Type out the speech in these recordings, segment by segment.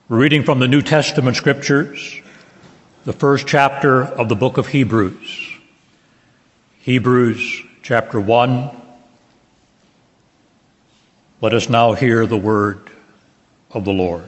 Reading from the New Testament Scriptures, the first chapter of the book of Hebrews. Hebrews chapter 1. Let us now hear the word of the Lord.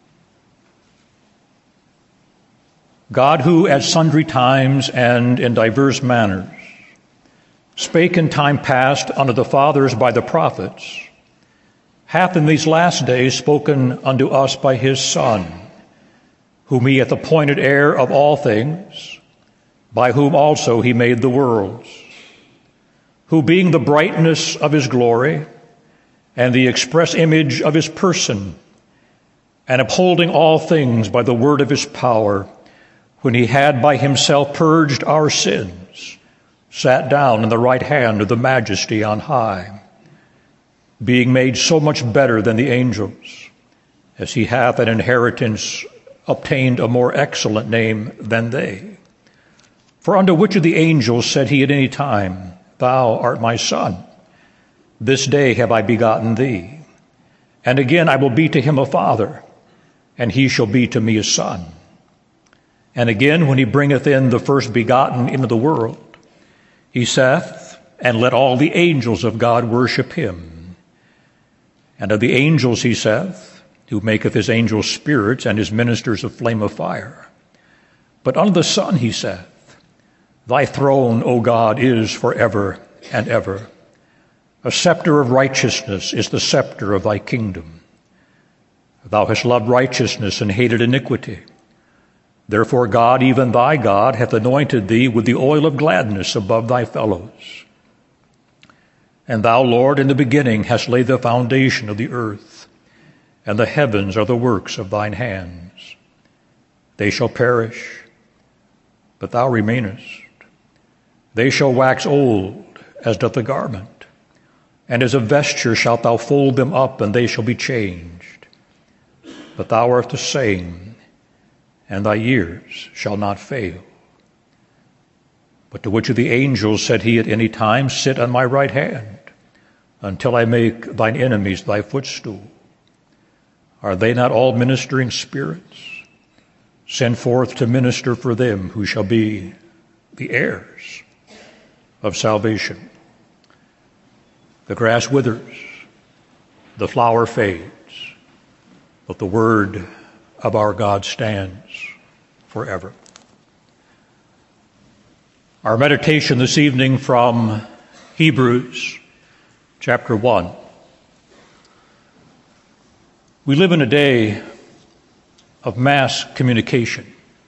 God, who at sundry times and in diverse manners spake in time past unto the fathers by the prophets, hath in these last days spoken unto us by his Son, whom he hath appointed heir of all things, by whom also he made the worlds, who being the brightness of his glory and the express image of his person, and upholding all things by the word of his power, when he had by himself purged our sins, sat down in the right hand of the Majesty on high, being made so much better than the angels, as he hath an inheritance obtained a more excellent name than they. For unto which of the angels said he at any time, Thou art my Son, this day have I begotten thee. And again I will be to him a father, and he shall be to me a son. And again, when he bringeth in the first begotten into the world, he saith, And let all the angels of God worship him. And of the angels he saith, who maketh his angels spirits and his ministers a flame of fire. But unto the Son he saith, Thy throne, O God, is forever and ever. A scepter of righteousness is the scepter of thy kingdom. Thou hast loved righteousness and hated iniquity. Therefore God, even thy God, hath anointed thee with the oil of gladness above thy fellows. And thou, Lord, in the beginning hast laid the foundation of the earth, and the heavens are the works of thine hands. They shall perish, but thou remainest. They shall wax old, as doth the garment, and as a vesture shalt thou fold them up, and they shall be changed. But thou art the same, and thy years shall not fail. But to which of the angels said he at any time, Sit on my right hand, until I make thine enemies thy footstool? Are they not all ministering spirits, sent forth to minister for them who shall be the heirs of salvation? The grass withers, the flower fades, but the word of our God stands forever. Our meditation this evening from Hebrews chapter 1. We live in a day of mass communication,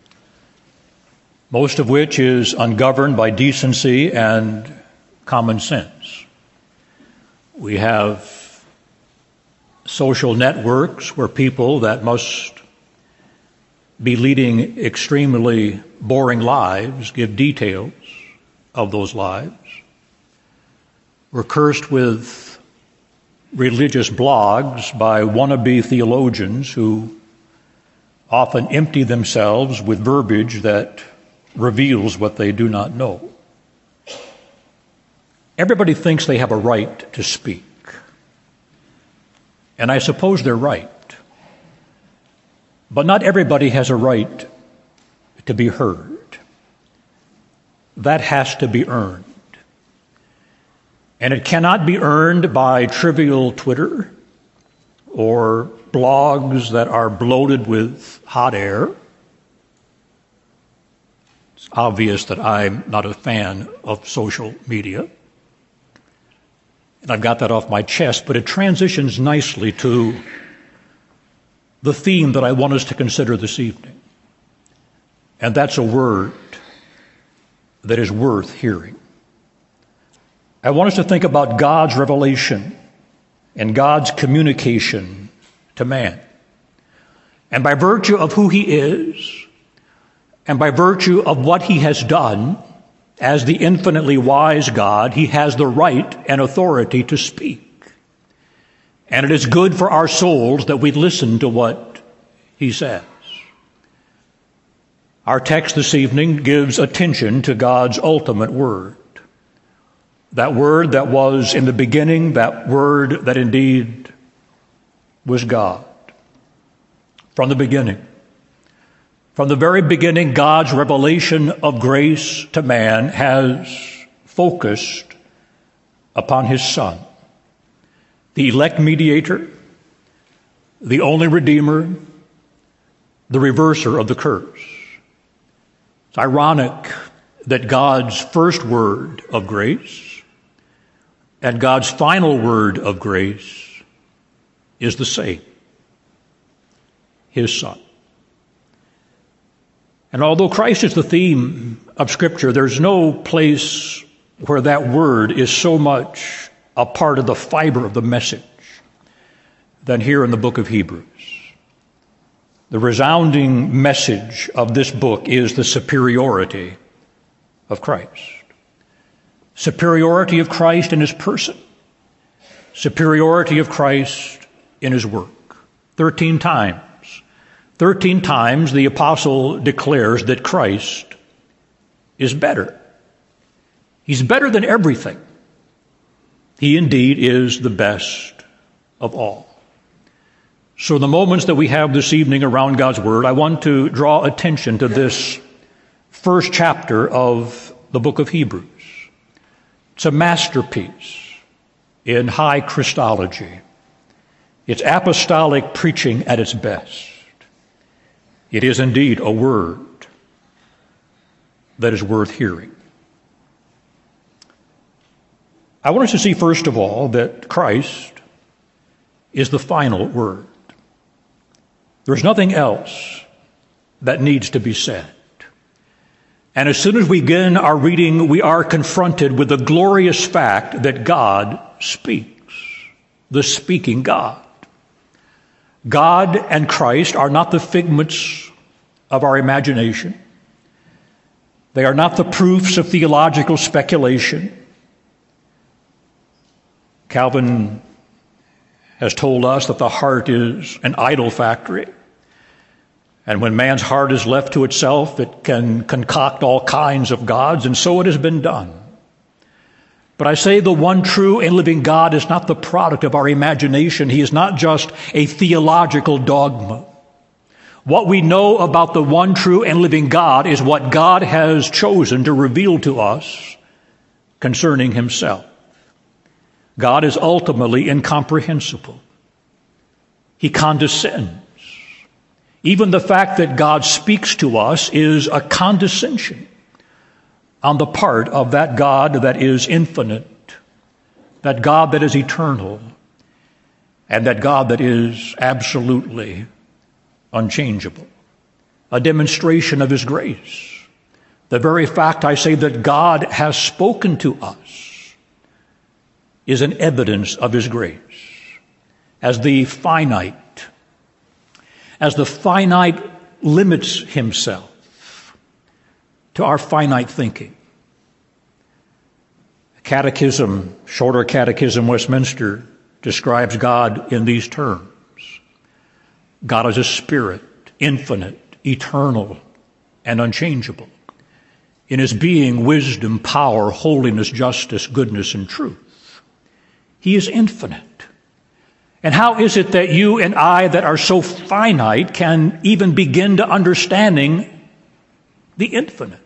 most of which is ungoverned by decency and common sense. We have social networks where people that must be leading extremely boring lives give details of those lives. We're cursed with religious blogs by wannabe theologians who often empty themselves with verbiage that reveals what they do not know. Everybody thinks they have a right to speak, and I suppose they're right. But not everybody has a right to be heard. That has to be earned. And it cannot be earned by trivial Twitter or blogs that are bloated with hot air. It's obvious that I'm not a fan of social media. And I've got that off my chest, but it transitions nicely to the theme that I want us to consider this evening. And that's a word that is worth hearing. I want us to think about God's revelation and God's communication to man. And by virtue of who he is, and by virtue of what he has done, as the infinitely wise God, he has the right and authority to speak. And it is good for our souls that we listen to what he says. Our text this evening gives attention to God's ultimate word. That word that was in the beginning, that word that indeed was God. from the beginning. From the very beginning, God's revelation of grace to man has focused upon his Son, the elect mediator, the only Redeemer, the reverser of the curse. It's ironic that God's first word of grace and God's final word of grace is the same, his Son. And although Christ is the theme of Scripture, there's no place where that word is so much a part of the fiber of the message than here in the book of Hebrews. The resounding message of this book is the superiority of Christ. Superiority of Christ in his person. Superiority of Christ in his work. 13 times the apostle declares that Christ is better. He's better than everything. He indeed is the best of all. So in the moments that we have this evening around God's Word, I want to draw attention to this first chapter of the book of Hebrews. It's a masterpiece in high Christology. It's apostolic preaching at its best. It is indeed a word that is worth hearing. I want us to see, first of all, that Christ is the final word. There's nothing else that needs to be said. And as soon as we begin our reading, we are confronted with the glorious fact that God speaks, the speaking God. God and Christ are not the figments of our imagination. They are not the proofs of theological speculation. Calvin has told us that the heart is an idol factory. And when man's heart is left to itself, it can concoct all kinds of gods, and so it has been done. But I say the one true and living God is not the product of our imagination. He is not just a theological dogma. What we know about the one true and living God is what God has chosen to reveal to us concerning himself. God is ultimately incomprehensible. He condescends. Even the fact that God speaks to us is a condescension on the part of that God that is infinite, that God that is eternal, and that God that is absolutely unchangeable. A demonstration of his grace. The very fact, I say, that God has spoken to us is an evidence of his grace. As the finite limits himself to our finite thinking. Catechism, Shorter Catechism, Westminster, describes God in these terms. God is a spirit, infinite, eternal, and unchangeable. In his being, wisdom, power, holiness, justice, goodness, and truth. He is infinite. And how is it that you and I that are so finite can even begin to understanding the infinite?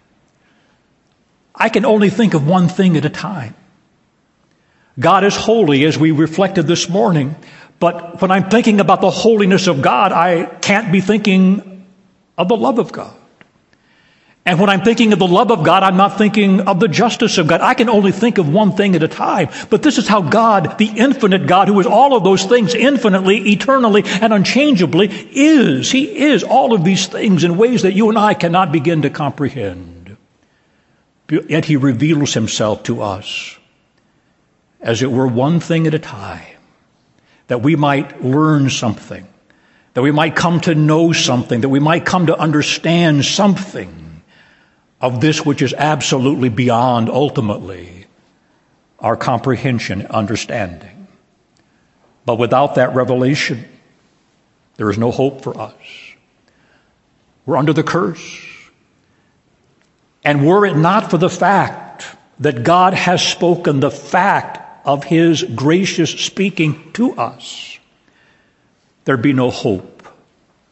I can only think of one thing at a time. God is holy, as we reflected this morning, but when I'm thinking about the holiness of God, I can't be thinking of the love of God. And when I'm thinking of the love of God, I'm not thinking of the justice of God. I can only think of one thing at a time. But this is how God, the infinite God, who is all of those things infinitely, eternally, and unchangeably, is. He is all of these things in ways that you and I cannot begin to comprehend. Yet he reveals himself to us, as it were, one thing at a time, that we might learn something, that we might come to know something, that we might come to understand something of this which is absolutely beyond, ultimately, our comprehension and understanding. But without that revelation, there is no hope for us. We're under the curse. And were it not for the fact that God has spoken, the fact of his gracious speaking to us, there'd be no hope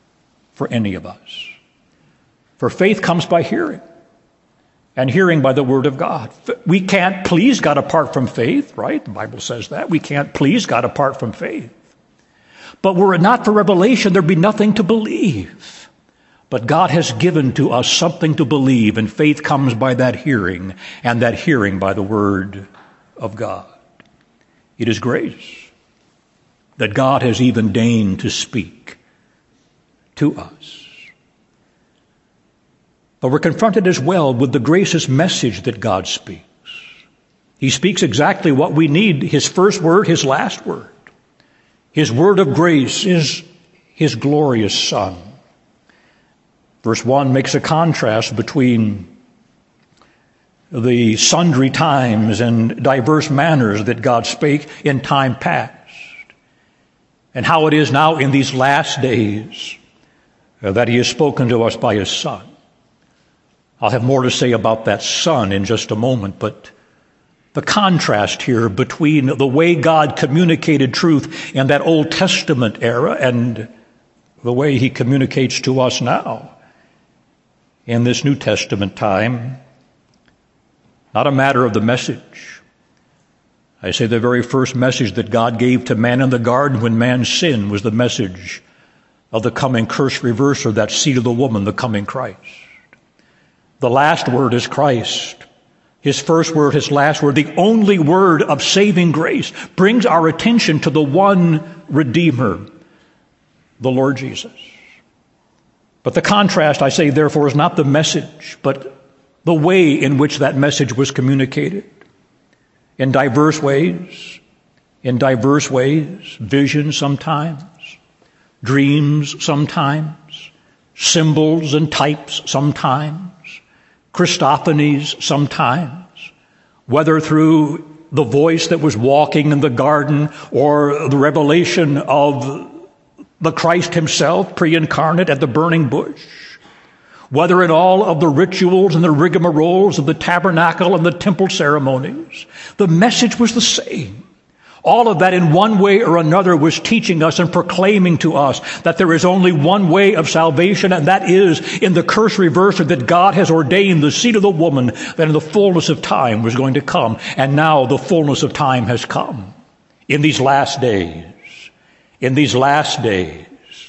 for any of us. For faith comes by hearing, and hearing by the Word of God. We can't please God apart from faith, right? The Bible says that. We can't please God apart from faith. But were it not for revelation, there'd be nothing to believe. But God has given to us something to believe, and faith comes by that hearing, and that hearing by the Word of God. It is grace that God has even deigned to speak to us. But we're confronted as well with the gracious message that God speaks. He speaks exactly what we need, His first word, His last word. His word of grace is His glorious Son. Verse 1 makes a contrast between the sundry times and diverse manners that God spake in time past, and how it is now in these last days that He has spoken to us by His Son. I'll have more to say about that Son in just a moment, but the contrast here between the way God communicated truth in that Old Testament era and the way He communicates to us now in this New Testament time, not a matter of the message. I say the very first message that God gave to man in the garden when man sinned was the message of the coming curse reverser, that seed of the woman, the coming Christ. The last word is Christ. His first word, His last word, the only word of saving grace, brings our attention to the one Redeemer, the Lord Jesus. But the contrast, I say, therefore, is not the message, but the way in which that message was communicated. In diverse ways, visions sometimes, dreams sometimes, symbols and types sometimes, Christophanies sometimes, whether through the voice that was walking in the garden or the revelation of the Christ Himself, pre-incarnate at the burning bush, whether in all of the rituals and the rigmaroles of the tabernacle and the temple ceremonies, the message was the same. All of that in one way or another was teaching us and proclaiming to us that there is only one way of salvation, and that is in the curse reverser that God has ordained, the seed of the woman, that in the fullness of time was going to come. And now the fullness of time has come in these last days. In these last days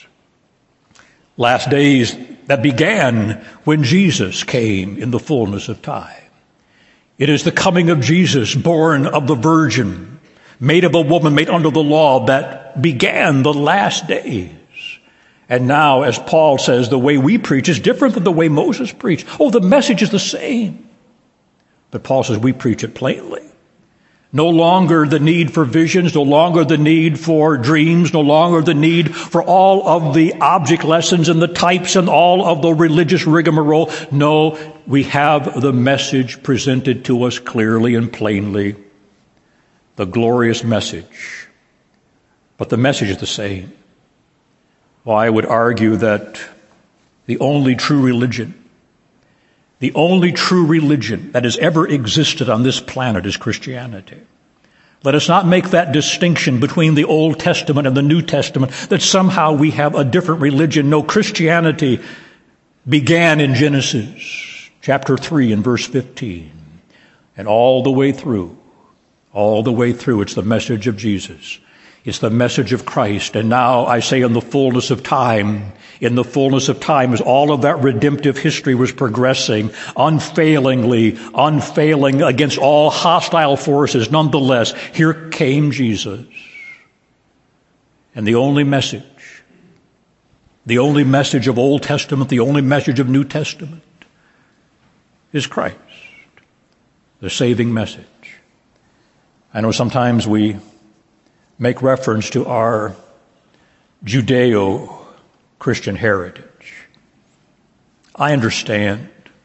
that began when Jesus came in the fullness of time. It is the coming of Jesus, born of the Virgin, made of a woman, made under the law, that began the last days. And now, as Paul says, the way we preach is different than the way Moses preached. Oh, the message is the same. But Paul says we preach it plainly. No longer the need for visions, no longer the need for dreams, no longer the need for all of the object lessons and the types and all of the religious rigmarole. No, we have the message presented to us clearly and plainly. The glorious message. But the message is the same. Well, I would argue that the only true religion that has ever existed on this planet is Christianity. Let us not make that distinction between the Old Testament and the New Testament, that somehow we have a different religion. No, Christianity began in Genesis chapter 3 and verse 15. And all the way through, it's the message of Jesus. It's the message of Christ. And now I say in the fullness of time, as all of that redemptive history was progressing, unfailing against all hostile forces, nonetheless, here came Jesus. And the only message of Old Testament, the only message of New Testament is Christ, the saving message. I know sometimes we make reference to our Judeo-Christian heritage. I understand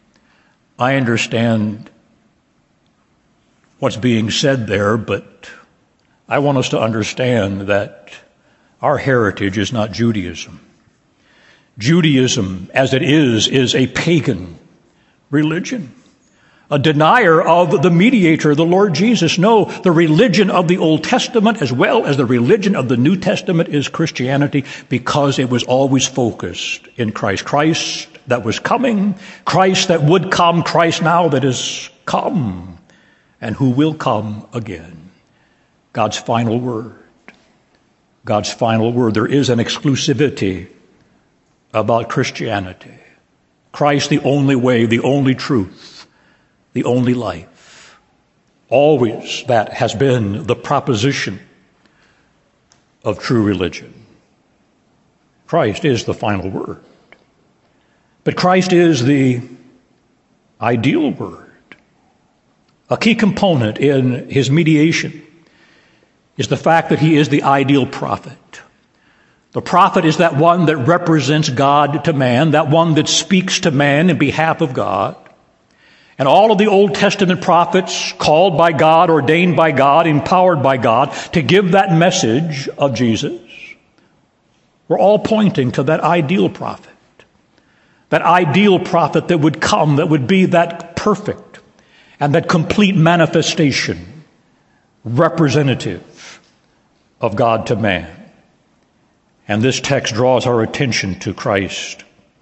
what's being said there, but I want us to understand that our heritage is not Judaism. Judaism, as it is a pagan religion. a denier of the mediator, the Lord Jesus. No, the religion of the Old Testament as well as the religion of the New Testament is Christianity, because it was always focused in Christ. Christ that was coming, Christ that would come, Christ now that is come, and who will come again. God's final word. God's final word. There is an exclusivity about Christianity. Christ, the only way, the only truth, the only life. Always that has been the proposition of true religion. Christ is the final word. But Christ is the ideal word. A key component in his mediation is the fact that he is the ideal prophet. The prophet is that one that represents God to man, that one that speaks to man in behalf of God. And all of the Old Testament prophets, called by God, ordained by God, empowered by God to give that message of Jesus, were all pointing to that ideal prophet. That ideal prophet that would come, that would be that perfect and that complete manifestation, representative of God to man. And this text draws our attention to Christ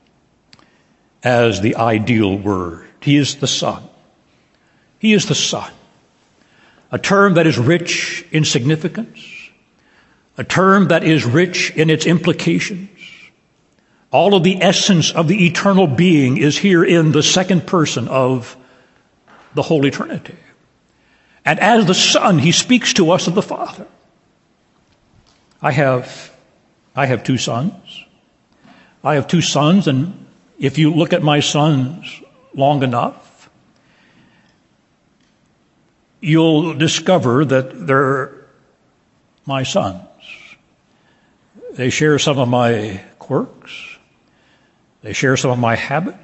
as the ideal word. He is the Son. He is the Son. A term that is rich in significance, a term that is rich in its implications. All of the essence of the eternal being is here in the second person of the Holy Trinity. And as the Son, he speaks to us of the Father. I have two sons. I have two sons, and if you look at my sons long enough, you'll discover that they're my sons. They share some of my quirks. They share some of my habits.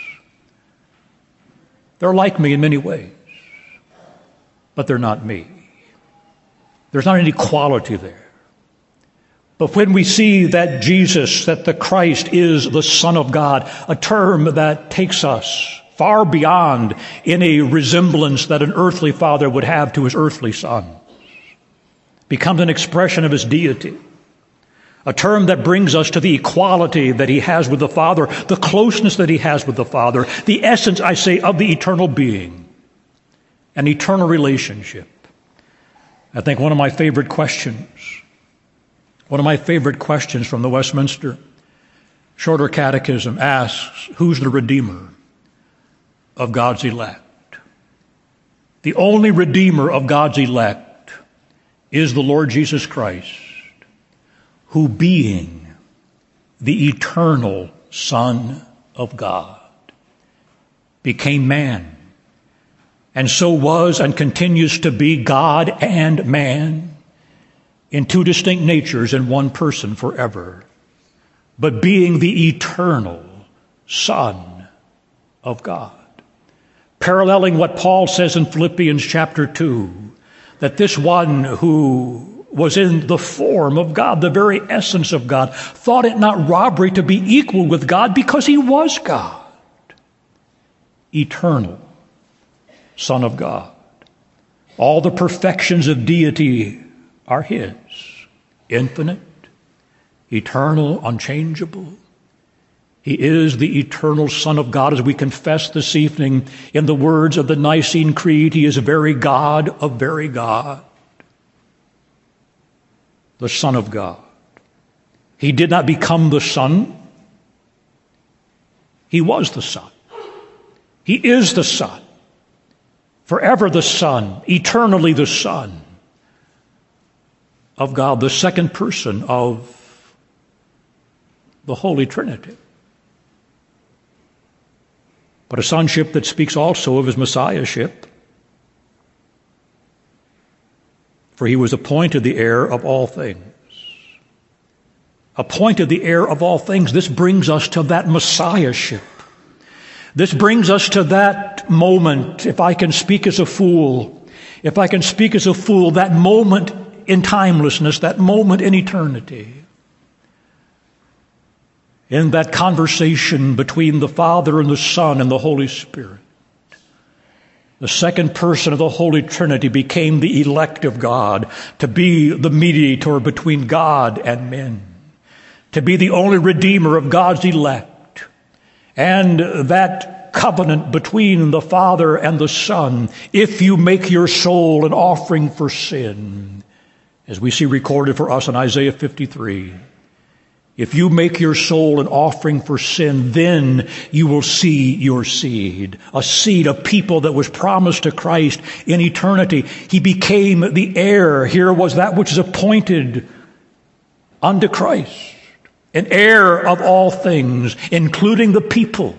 They're like me in many ways, but they're not me. There's not any quality there. But when we see that Jesus, that the Christ is the Son of God, a term that takes us far beyond any resemblance that an earthly father would have to his earthly son, becomes an expression of his deity, a term that brings us to the equality that he has with the Father, the closeness that he has with the Father, the essence, I say, of the eternal being, an eternal relationship. I think one of my favorite questions from the Westminster Shorter Catechism asks, who's the Redeemer of God's elect? The only Redeemer of God's elect is the Lord Jesus Christ, who being the eternal Son of God, became man, and so was and continues to be God and man in two distinct natures in one person forever, but being the eternal Son of God. Paralleling what Paul says in Philippians chapter 2, that this one who was in the form of God, the very essence of God, thought it not robbery to be equal with God because he was God. Eternal Son of God. All the perfections of deity are his. Infinite, eternal, unchangeable. He is the eternal Son of God, as we confess this evening in the words of the Nicene Creed. He is very God of very God. The Son of God. He did not become the Son. He was the Son. He is the Son. Forever the Son. Eternally the Son of God, the second person of the Holy Trinity. But a sonship that speaks also of his messiahship. For he was appointed the heir of all things. Appointed the heir of all things. This brings us to that messiahship. This brings us to that moment, if I can speak as a fool, that moment in timelessness, that moment in eternity. In that conversation between the Father and the Son and the Holy Spirit. the second person of the Holy Trinity, became the elect of God, to be the mediator between God and men, to be the only redeemer of God's elect. And that covenant between the Father and the Son, if you make your soul an offering for sin, as we see recorded for us in Isaiah 53, if you make your soul an offering for sin, then you will see your seed, a seed of people that was promised to Christ in eternity. He became the heir. Here was that which is appointed unto Christ, an heir of all things, including the people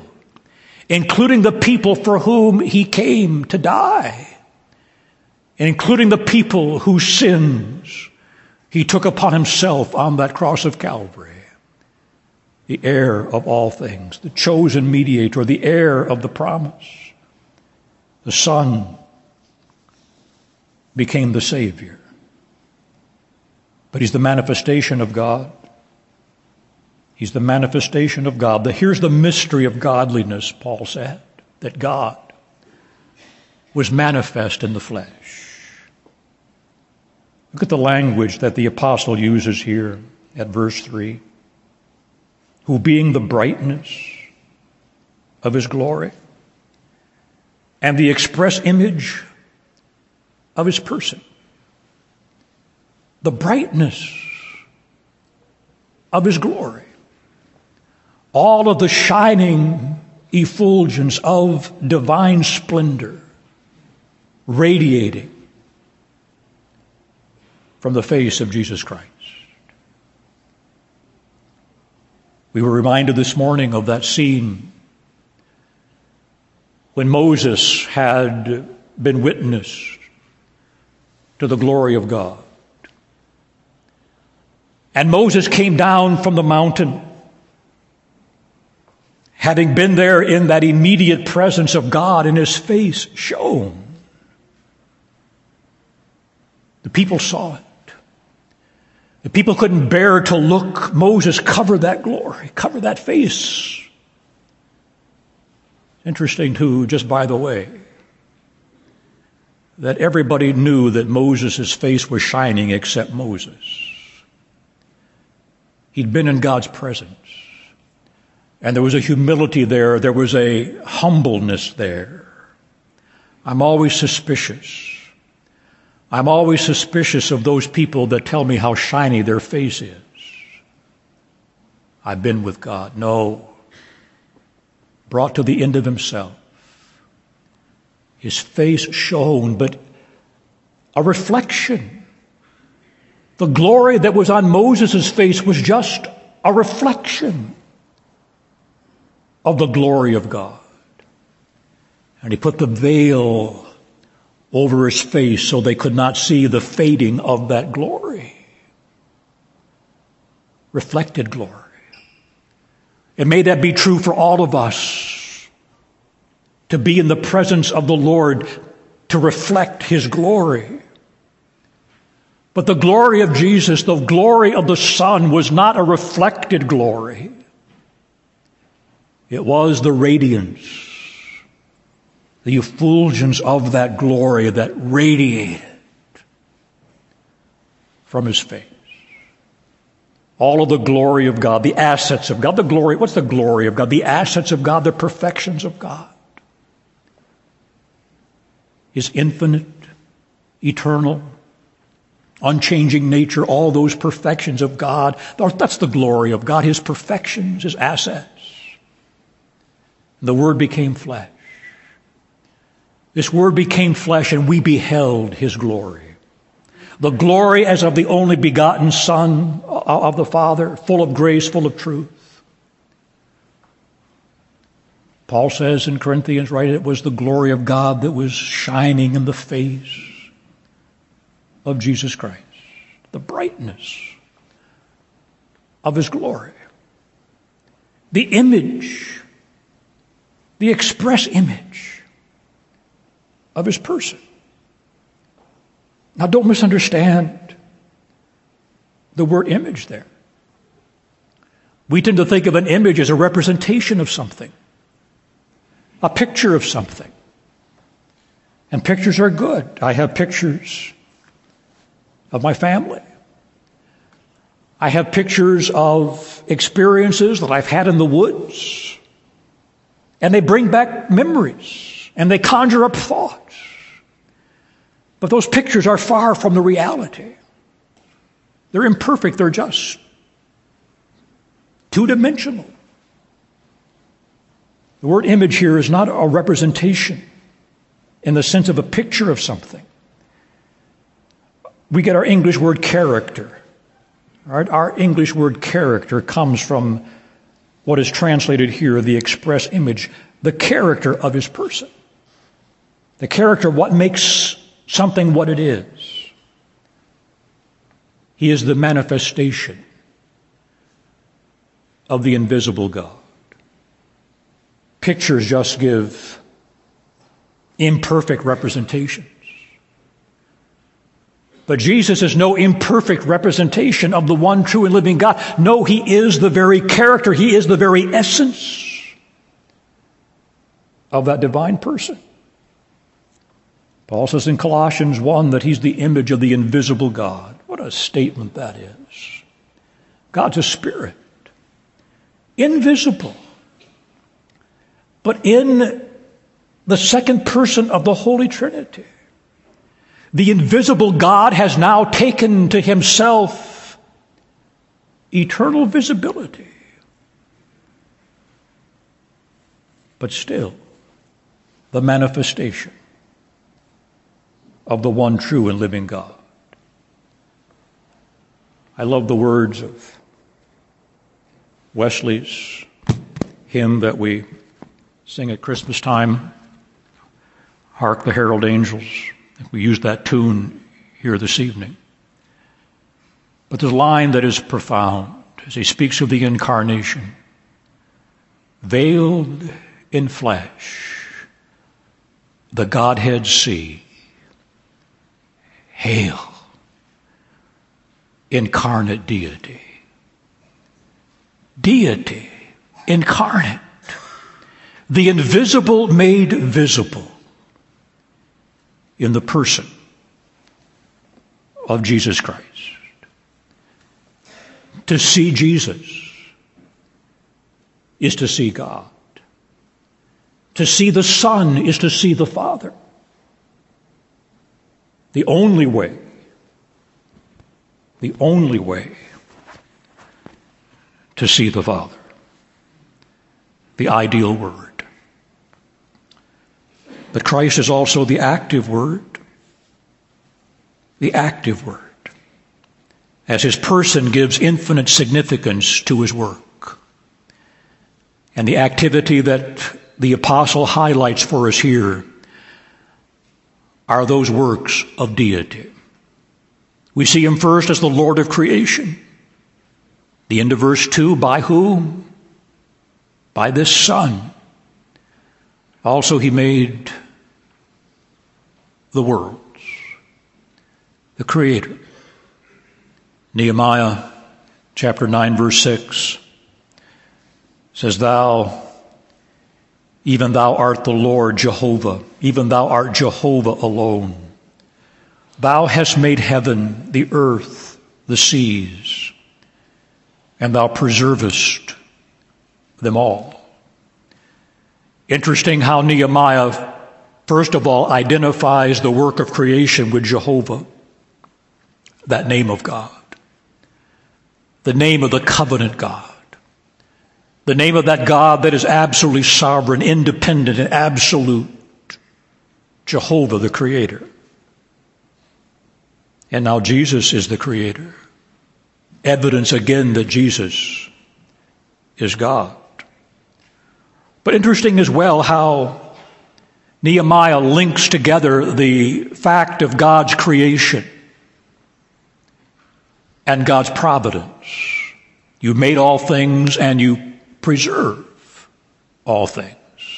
for whom he came to die, including the people whose sins he took upon himself on that cross of Calvary. The heir of all things, the chosen mediator, the heir of the promise. The Son became the Savior. But he's the manifestation of God. He's the manifestation of God. Here's the mystery of godliness, Paul said, that God was manifest in the flesh. Look at the language that the apostle uses here at verse 3. Who being the brightness of his glory and the express image of his person. The brightness of his glory. All of the shining effulgence of divine splendor radiating from the face of Jesus Christ. We were reminded this morning of that scene when Moses had been witness to the glory of God. And Moses came down from the mountain, having been there in that immediate presence of God, and his face shone. The people saw it. The people couldn't bear to look Moses cover that glory, cover that face. Interesting, too, just by the way, that everybody knew that Moses' face was shining except Moses. He'd been in God's presence. And there was a humility there. There was a humbleness there. I'm always suspicious. I'm always suspicious of those people that tell me how shiny their face is. I've been with God. No. Brought to the end of himself. His face shone, but a reflection. The glory that was on Moses' face was just a reflection of the glory of God. And he put the veil over his face so they could not see the fading of that glory. Reflected glory. And may that be true for all of us, to be in the presence of the Lord, to reflect his glory. But the glory of Jesus, the glory of the Son, was not a reflected glory. It was the radiance, the effulgence of that glory that radiated from his face. All of the glory of God, the assets of God, the glory, what's the glory of God? The assets of God, the perfections of God. His infinite, eternal, unchanging nature, all those perfections of God, that's the glory of God, his perfections, his assets. The Word became flesh. This Word became flesh, and we beheld his glory. The glory as of the only begotten Son of the Father, full of grace, full of truth. Paul says in Corinthians, right, it was the glory of God that was shining in the face of Jesus Christ. The brightness of his glory. The image, the express image of his person. Now, don't misunderstand the word image there. We tend to think of an image as a representation of something, a picture of something. And pictures are good. I have pictures of my family. I have pictures of experiences that I've had in the woods. And they bring back memories. And they conjure up thoughts. But those pictures are far from the reality. They're imperfect. They're just two-dimensional. The word image here is not a representation in the sense of a picture of something. We get our English word character. All right? Our English word character comes from what is translated here, the express image, the character of his person. The character, what makes something what it is. He is the manifestation of the invisible God. Pictures just give imperfect representations. But Jesus is no imperfect representation of the one true and living God. No, he is the very character. He is the very essence of that divine person. Paul says in Colossians 1 that he's the image of the invisible God. What a statement that is. God's a spirit, invisible, but in the second person of the Holy Trinity. The invisible God has now taken to himself eternal visibility. But still, the manifestation of the one true and living God. I love the words of Wesley's hymn that we sing at Christmas time, Hark the Herald Angels. We used that tune here this evening. But there's a line that is profound as he speaks of the incarnation. Veiled in flesh, the Godhead see. Hail, incarnate deity. Deity, incarnate. The invisible made visible in the person of Jesus Christ. To see Jesus is to see God. To see the Son is to see the Father. The only way to see the Father. The ideal word. But Christ is also the active word. The active word. As his person gives infinite significance to his work. And the activity that the apostle highlights for us here are those works of deity. We see him first as the Lord of creation. The end of verse 2, by whom? By this Son. Also he made the worlds, the Creator. Nehemiah chapter 9 verse 6 says, Thou, even thou art the Lord Jehovah, even thou art Jehovah alone. Thou hast made heaven, the earth, the seas, and thou preservest them all. Interesting how Nehemiah, first of all, identifies the work of creation with Jehovah, that name of God, the name of the covenant God, the name of that God that is absolutely sovereign, independent, and absolute, Jehovah the Creator. And now Jesus is the Creator. Evidence again that Jesus is God. But interesting as well how Nehemiah links together the fact of God's creation and God's providence. You made all things and you preserve all things.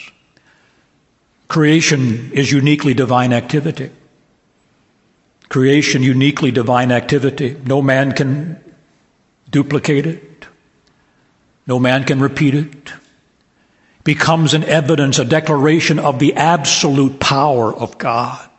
Creation is uniquely divine activity. Creation, uniquely divine activity. No man can duplicate it. No man can repeat it. becomes an evidence, a declaration of the absolute power of God,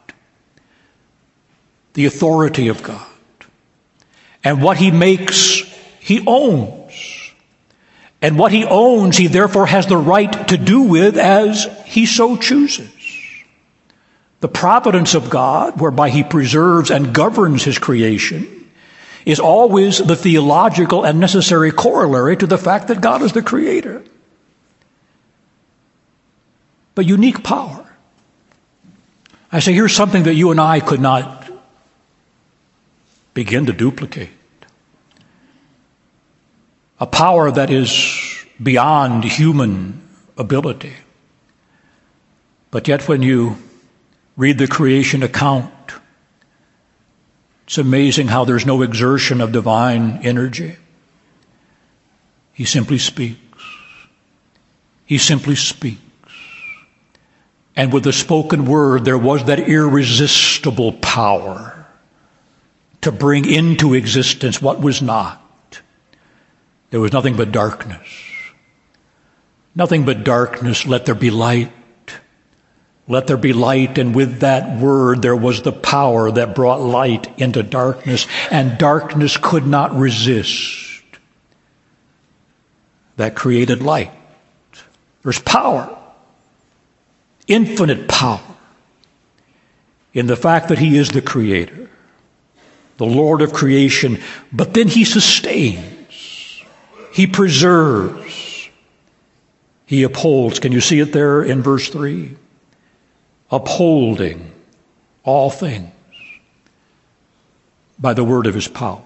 the authority of God. And what he makes, he owns. And what he owns, he therefore has the right to do with as he so chooses. The providence of God, whereby he preserves and governs his creation, is always the theological and necessary corollary to the fact that God is the creator. But unique power. I say, here's something that you and I could not begin to duplicate. A power that is beyond human ability. But yet when you read the creation account, it's amazing how there's no exertion of divine energy. He simply speaks. He simply speaks. And with the spoken word, there was that irresistible power to bring into existence what was not. There was nothing but darkness. Nothing but darkness. Let there be light. Let there be light. And with that word, there was the power that brought light into darkness. And darkness could not resist that created light. There's power. Infinite power in the fact that he is the creator, the Lord of creation, but then he sustains, he preserves, he upholds. Can you see it there in verse 3? Upholding all things by the word of his power.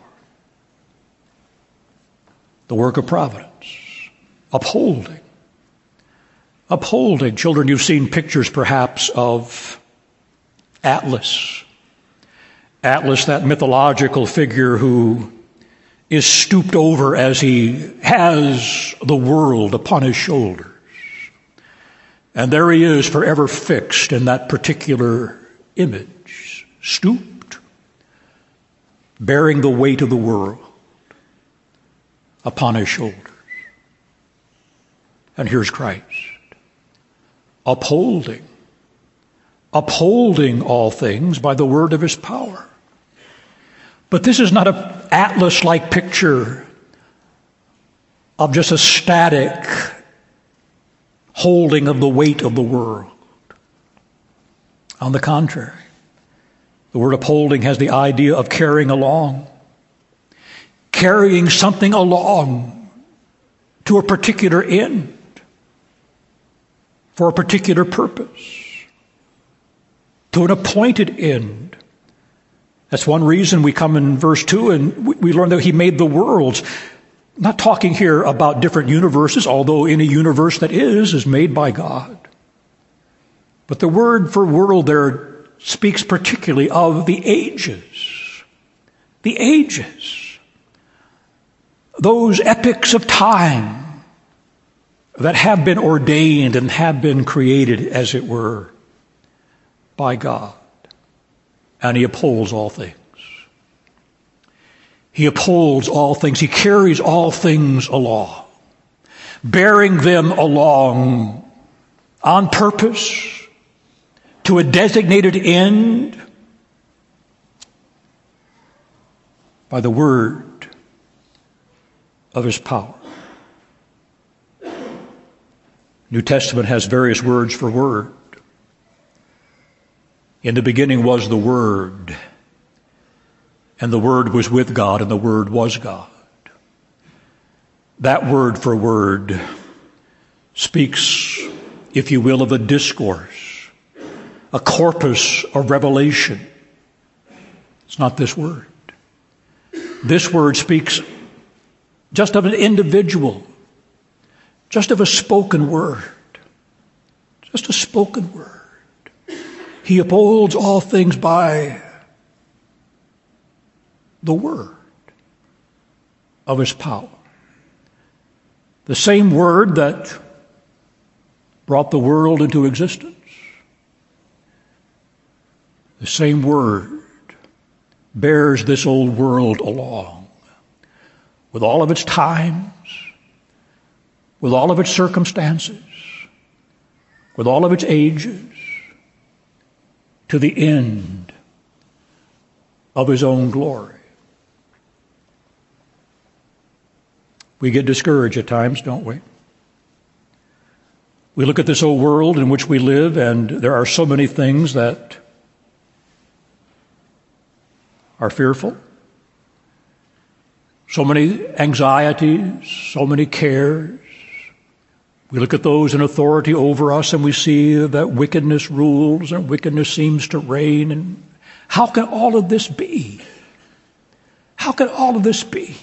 The work of providence. Upholding. Upholding. Children, you've seen pictures perhaps of Atlas. Atlas, that mythological figure who is stooped over as he has the world upon his shoulders. And there he is forever fixed in that particular image, stooped, bearing the weight of the world upon his shoulders. And here's Christ. Upholding all things by the word of his power. But this is not an Atlas-like picture of just a static holding of the weight of the world. On the contrary, the word upholding has the idea of carrying along, carrying something along to a particular end, for a particular purpose, to an appointed end. That's one reason we come in verse 2 and we learn that he made the worlds. Not talking here about different universes, although any universe that is made by God. But the word for world there speaks particularly of the ages. The ages. Those epochs of time that have been ordained and have been created, as it were, by God. And he upholds all things. He upholds all things. He carries all things along, bearing them along on purpose to a designated end by the word of his power. New Testament has various words for word. In the beginning was the Word, and the Word was with God, and the Word was God. That word for word speaks, if you will, of a discourse, a corpus of revelation. It's not this word. This word speaks just of an individual, just of a spoken word, just a spoken word. He upholds all things by the word of his power. The same word that brought the world into existence. The same word bears this old world along with all of its times, with all of its circumstances, with all of its ages, to the end of his own glory. We get discouraged at times, don't we? We look at this old world in which we live, and there are so many things that are fearful, so many anxieties, so many cares. We look at those in authority over us and we see that wickedness rules and wickedness seems to reign. And how can all of this be? How can all of this be?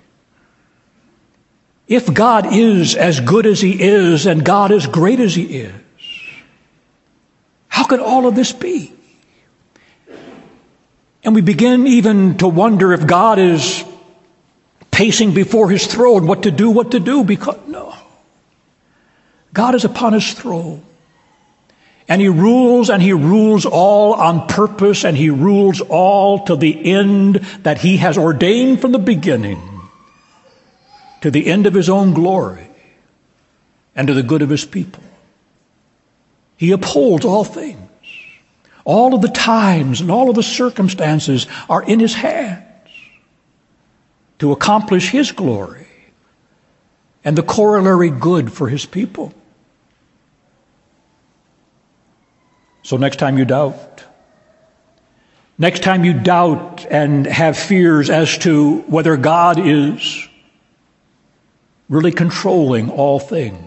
If God is as good as he is and God as great as he is, how could all of this be? And we begin even to wonder if God is pacing before his throne, what to do, because no. God is upon his throne. And he rules all on purpose, and he rules all to the end that he has ordained from the beginning, to the end of his own glory and to the good of his people. He upholds all things. All of the times and all of the circumstances are in his hands to accomplish his glory and the corollary good for his people. So next time you doubt and have fears as to whether God is really controlling all things,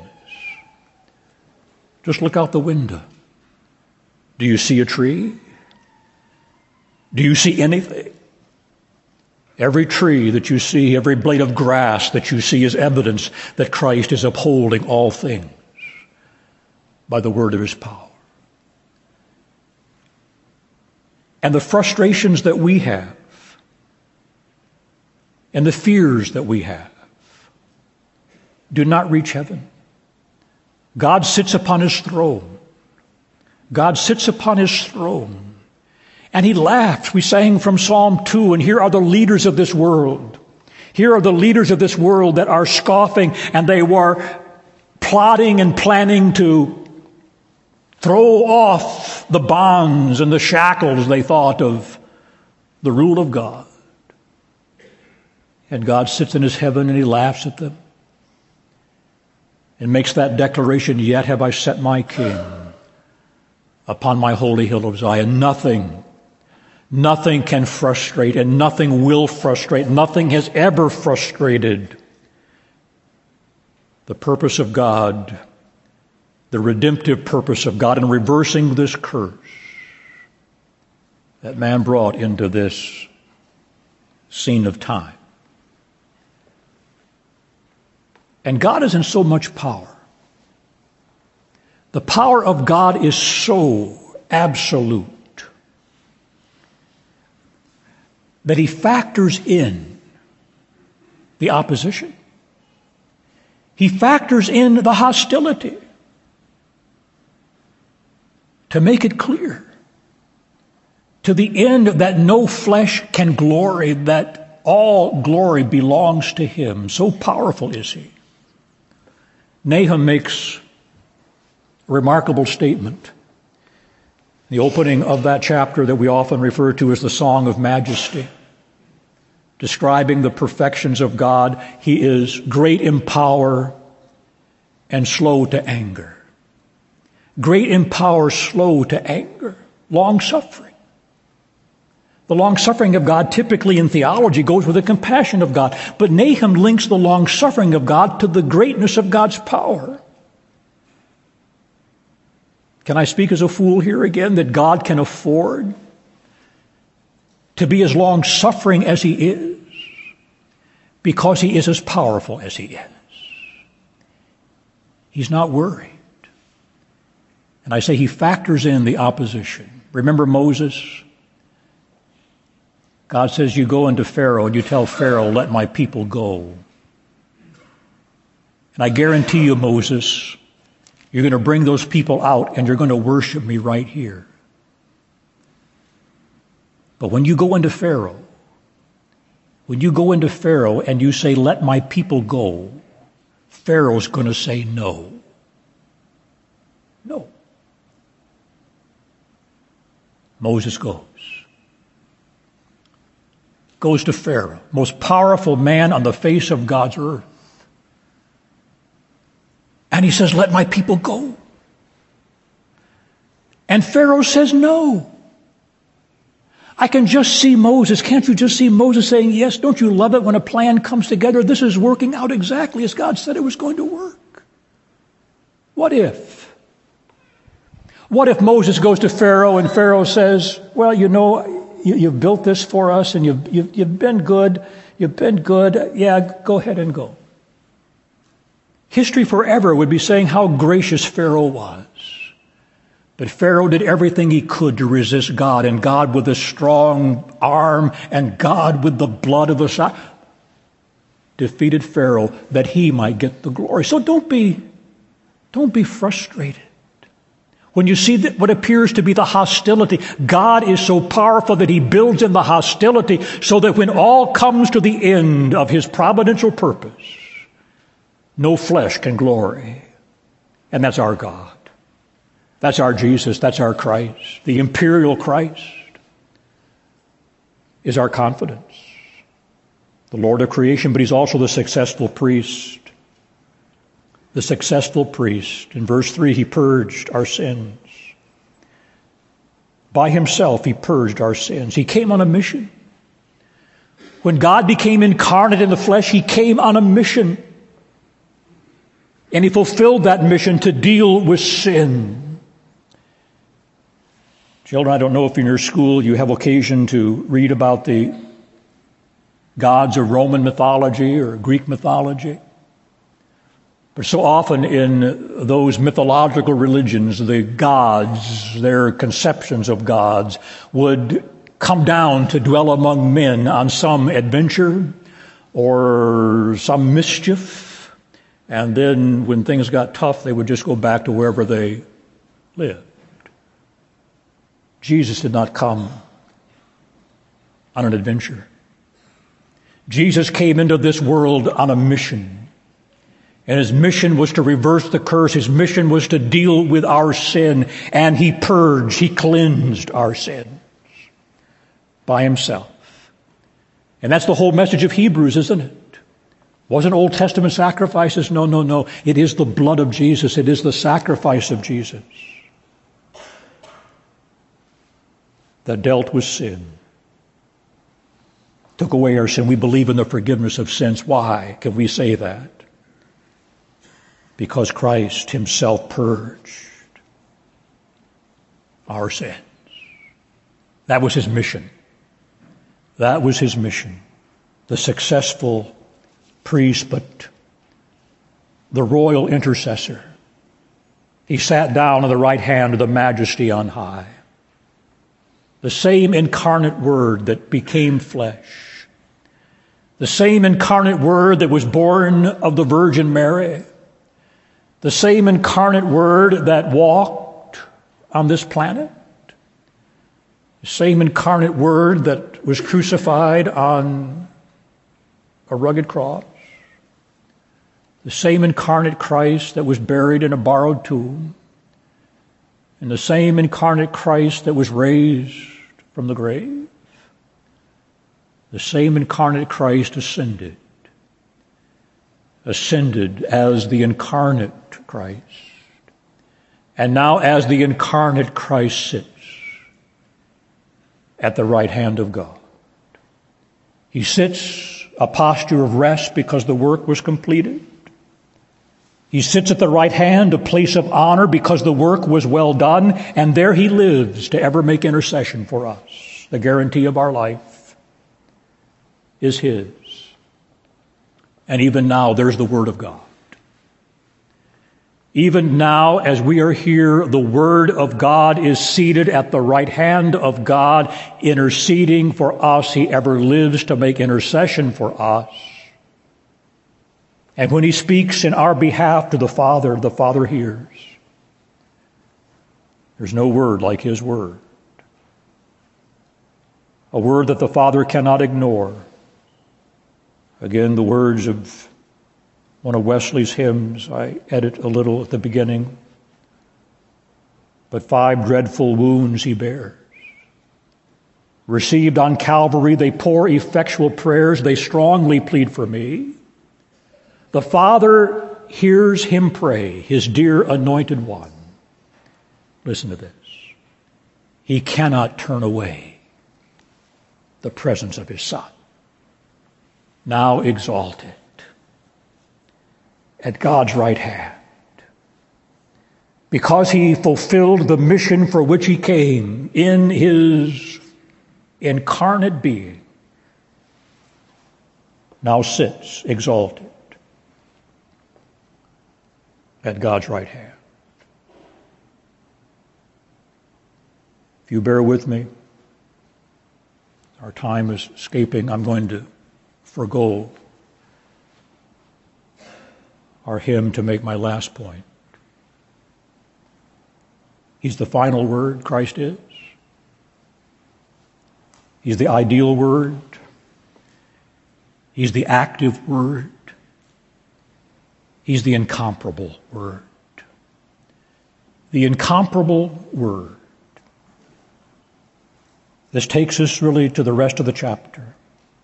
just look out the window. Do you see a tree? Do you see anything? Every tree that you see, every blade of grass that you see is evidence that Christ is upholding all things by the word of his power. And the frustrations that we have and the fears that we have do not reach heaven. God sits upon his throne. God sits upon his throne. And he laughs. We sang from Psalm 2, and here are the leaders of this world. Here are the leaders of this world that are scoffing, and they were plotting and planning to throw off the bonds and the shackles, they thought, of the rule of God. And God sits in his heaven and he laughs at them and makes that declaration, "Yet have I set my king upon my holy hill of Zion." Nothing can frustrate, and nothing will frustrate. Nothing has ever frustrated the purpose of God, the redemptive purpose of God in reversing this curse that man brought into this scene of time. And God is in so much power. The power of God is so absolute that he factors in the opposition. He factors in the hostility to make it clear, to the end that no flesh can glory, that all glory belongs to him. So powerful is he. Nahum makes a remarkable statement. The opening of that chapter that we often refer to as the Song of Majesty, describing the perfections of God. He is great in power and slow to anger. Great in power, slow to anger, long-suffering. The long-suffering of God typically in theology goes with the compassion of God, but Nahum links the long-suffering of God to the greatness of God's power. Can I speak as a fool here again, that God can afford to be as long-suffering as he is because he is as powerful as he is? He's not worried. And I say he factors in the opposition. Remember Moses? God says, you go into Pharaoh and you tell Pharaoh, let my people go. And I guarantee you, Moses, you're going to bring those people out and you're going to worship me right here. But when you go into Pharaoh and you say, let my people go, Pharaoh's going to say no. No. Moses goes to Pharaoh, most powerful man on the face of God's earth. And he says, let my people go. And Pharaoh says no. I can just see Moses. Can't you just see Moses saying, yes, don't you love it when a plan comes together? This is working out exactly as God said it was going to work. What if? What if Moses goes to Pharaoh and Pharaoh says, well, you know, you've built this for us and you've been good. You've been good. Yeah, go ahead and go. History forever would be saying how gracious Pharaoh was. But Pharaoh did everything he could to resist God, and God with a strong arm and God with the blood of the sacrifice defeated Pharaoh that he might get the glory. So don't be frustrated. When you see that what appears to be the hostility, God is so powerful that he builds in the hostility so that when all comes to the end of his providential purpose, no flesh can glory. And that's our God. That's our Jesus. That's our Christ. The imperial Christ is our confidence. The Lord of creation, but he's also the successful priest. The successful priest. In verse 3, he purged our sins. By himself, he purged our sins. He came on a mission. When God became incarnate in the flesh, he came on a mission. And he fulfilled that mission to deal with sin. Children, I don't know if in your school you have occasion to read about the gods of Roman mythology or Greek mythology. But so often in those mythological religions, the gods, their conceptions of gods, would come down to dwell among men on some adventure or some mischief. And then when things got tough, they would just go back to wherever they lived. Jesus did not come on an adventure. Jesus came into this world on a mission. And his mission was to reverse the curse. His mission was to deal with our sin. And he purged, he cleansed our sins by himself. And that's the whole message of Hebrews, isn't it? Wasn't Old Testament sacrifices? No. It is the blood of Jesus. It is the sacrifice of Jesus that dealt with sin, took away our sin. We believe in the forgiveness of sins. Why can we say that? Because Christ himself purged our sins. That was his mission. That was his mission. The successful priest, but the royal intercessor. He sat down on the right hand of the Majesty on high. The same incarnate Word that became flesh. The same incarnate Word that was born of the Virgin Mary. The same incarnate Word that walked on this planet. The same incarnate Word that was crucified on a rugged cross. The same incarnate Christ that was buried in a borrowed tomb. And the same incarnate Christ that was raised from the grave. The same incarnate Christ ascended as the incarnate Christ. And now as the incarnate Christ sits at the right hand of God. He sits a posture of rest because the work was completed. He sits at the right hand, a place of honor because the work was well done, and there he lives to ever make intercession for us. The guarantee of our life is his. And even now, there's the Word of God. Even now, as we are here, the Word of God is seated at the right hand of God, interceding for us. He ever lives to make intercession for us. And when he speaks in our behalf to the Father hears. There's no word like his word. A word that the Father cannot ignore. Again, the words of one of Wesley's hymns, I edit a little at the beginning. But 5 dreadful wounds he bears. received on Calvary. They pour effectual prayers. They strongly plead for me. The Father hears him pray, his dear anointed one. Listen to this. He cannot turn away the presence of his Son, now exalted at God's right hand, because he fulfilled the mission for which he came in his incarnate being, now sits exalted at God's right hand. If you bear with me, our time is escaping. I'm going to forego our hymn to make my last point. He's the final word, Christ is. He's the ideal word. He's the active word. He's the incomparable word. The incomparable word. This takes us really to the rest of the chapter.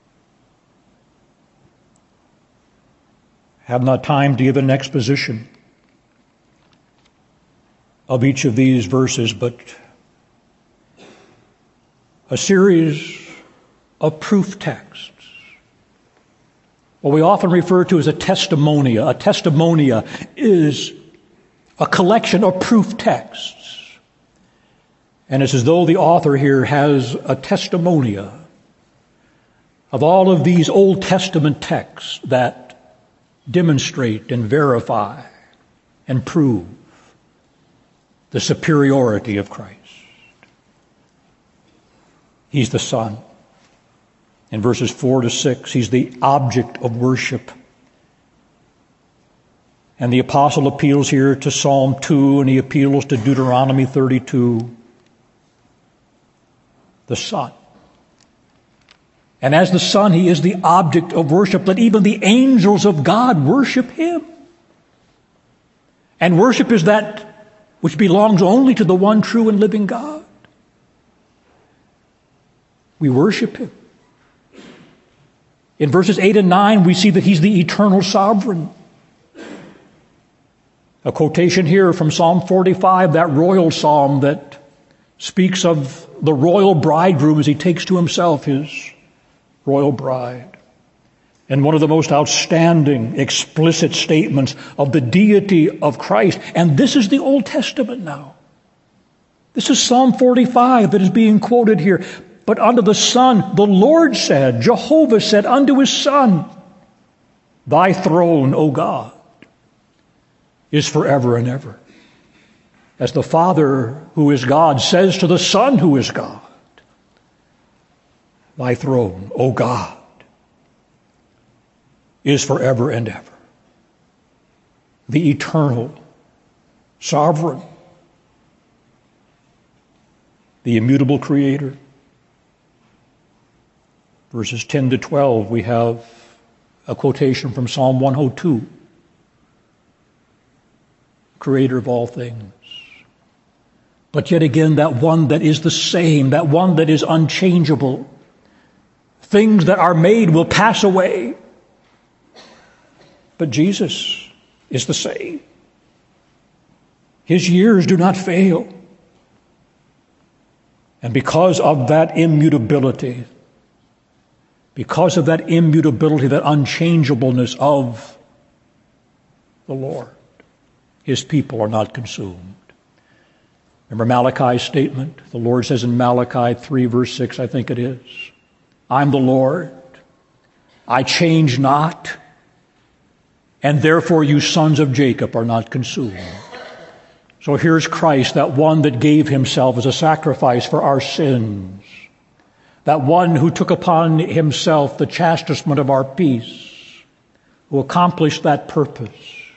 Have not time to give an exposition of each of these verses, but a series of proof texts. What we often refer to as a testimonia. A testimonia is a collection of proof texts. And it's as though the author here has a testimonia of all of these Old Testament texts that demonstrate and verify and prove the superiority of Christ. He's the Son. In verses 4 to 6, he's the object of worship. And the apostle appeals here to Psalm 2, and he appeals to Deuteronomy 32. The Son. And as the Son, he is the object of worship. Let even the angels of God worship him. And worship is that which belongs only to the one true and living God. We worship him. In verses 8 and 9, we see that he's the eternal sovereign. A quotation here from Psalm 45, that royal psalm that speaks of the royal bridegroom as he takes to himself his royal bride. And one of the most outstanding, explicit statements of the deity of Christ. And this is the Old Testament now. This is Psalm 45 that is being quoted here. But unto the Son, the Lord said, Jehovah said unto his Son, Thy throne, O God, is forever and ever. As the Father who is God says to the Son who is God, Thy throne, O God, is forever and ever. The eternal, sovereign, the immutable Creator. Verses 10 to 12, we have a quotation from Psalm 102. Creator of all things. But yet again, that one that is the same, that one that is unchangeable. Things that are made will pass away. But Jesus is the same. His years do not fail. And because of that immutability, that unchangeableness of the Lord, his people are not consumed. Remember Malachi's statement? The Lord says in Malachi 3, verse 6, I think it is, I'm the Lord, I change not, and therefore you sons of Jacob are not consumed. So here's Christ, that one that gave himself as a sacrifice for our sins, that one who took upon himself the chastisement of our peace, who accomplished that purpose,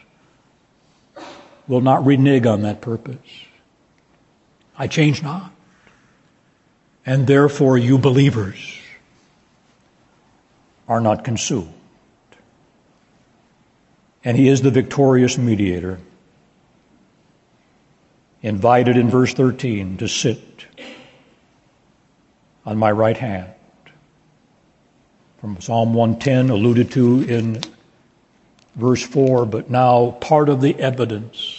will not renege on that purpose. I change not. And therefore you believers are not consumed. And he is the victorious mediator, invited in verse 13 to sit on my right hand. From Psalm 110, alluded to in verse 4, but now part of the evidence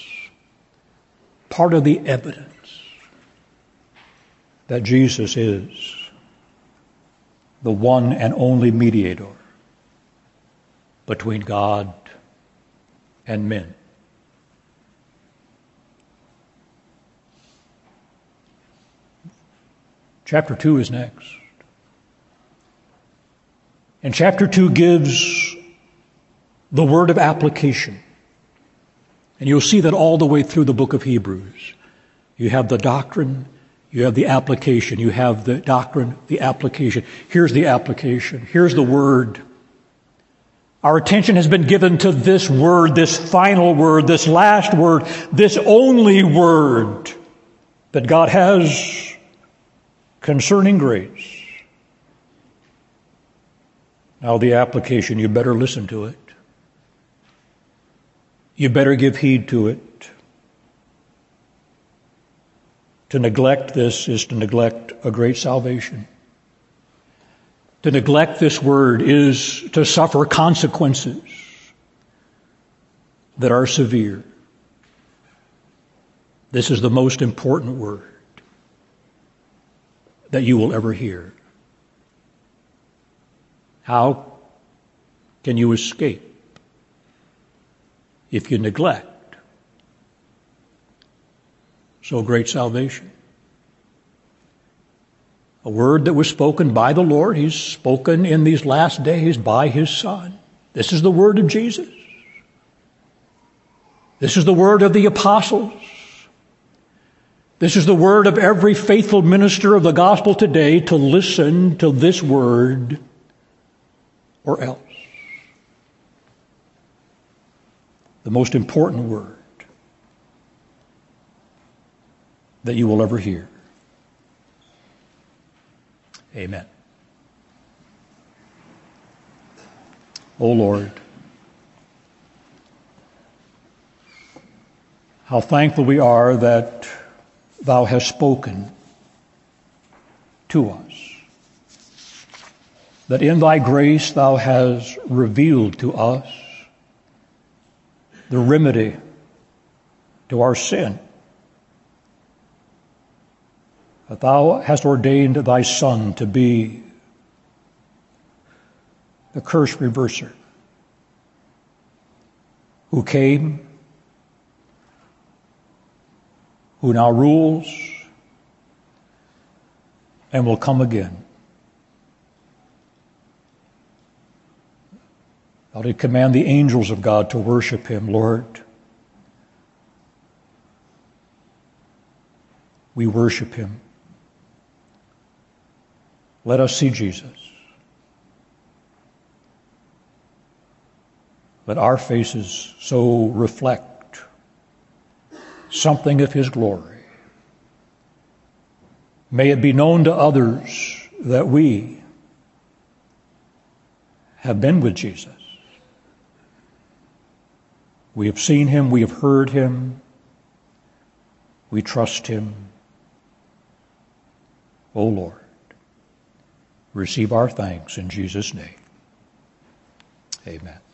that Jesus is the one and only mediator between God and men. Chapter 2 is next. And chapter 2 gives the word of application. And you'll see that all the way through the book of Hebrews. You have the doctrine, you have the application. You have the doctrine, the application. Here's the application. Here's the word. Our attention has been given to this word, this final word, this last word, this only word that God has concerning grace. Now the application, you better listen to it. You better give heed to it. To neglect this is to neglect a great salvation. To neglect this word is to suffer consequences that are severe. This is the most important word that you will ever hear. How can you escape if you neglect so great salvation? A word that was spoken by the Lord. He's spoken in these last days by His Son. This is the word of Jesus. This is the word of the apostles. This is the word of every faithful minister of the gospel today, to listen to this word or else. The most important word that you will ever hear. Amen. O Lord, how thankful we are that Thou hast spoken to us, that in Thy grace Thou hast revealed to us the remedy to our sin, that Thou hast ordained Thy Son to be the curse reverser, who came, who now rules, and will come again. Thou did command the angels of God to worship Him, Lord. We worship Him. Let us see Jesus. Let our faces so reflect something of His glory. May it be known to others that we have been with Jesus. We have seen Him, we have heard Him, we trust Him. O Lord, receive our thanks in Jesus' name. Amen.